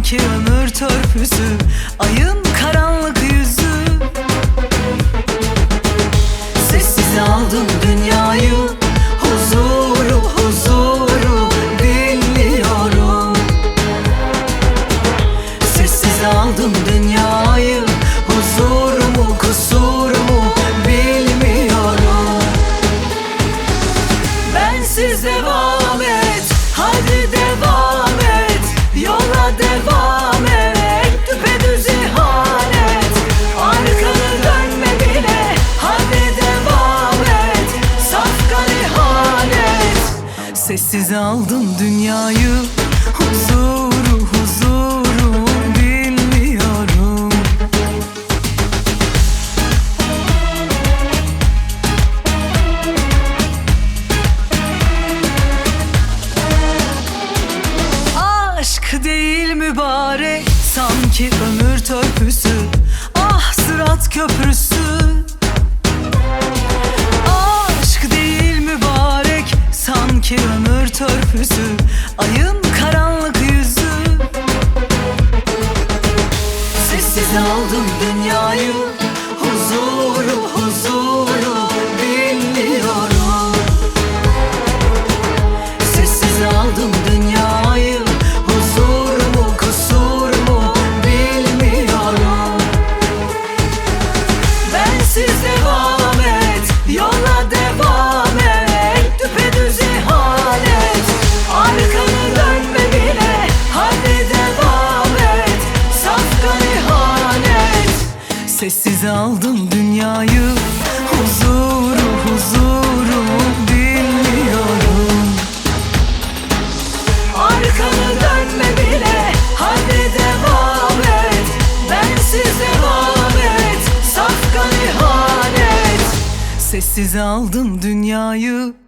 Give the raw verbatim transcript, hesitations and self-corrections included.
sanki ömür törpüsü, ayın karanlık yüzü. Sessiz aldım dünyayı, huzuru huzuru dinliyorum. Sessiz aldım dünyayı, huzurumu kusurumu bilmiyorum. Bensiz devam et, hadi devam et, yola devam et, düpedüz ihanet. Arkanı dönme bile, hadi devam et, safkan ihanet. Sessiz aldım dünyayı, huzuru huzuru bilmiyorum. Aşk değil mübarek, sanki ömür törpüsü, ah Sırat köprüsü. Aşk değil mübarek, sanki ömür törpüsü, ayın karanlık yüzü. Sessiz aldım dünyayı, huzuru huzuru bilmiyorum. Sessiz aldım dünyayı, huzurumu kusurumu bilmiyorum. Bensiz devam et, yola devam et, düpedüz ihanet. Arkanı dönme bile, hadi devam et, safkan ihanet. Sessiz aldım dünyayı, huzuru huzuru bilmiyorum. Arkanı dönme bile, hadi devam et, bensiz devam et, safkan ihanet. Sessiz aldım dünyayı,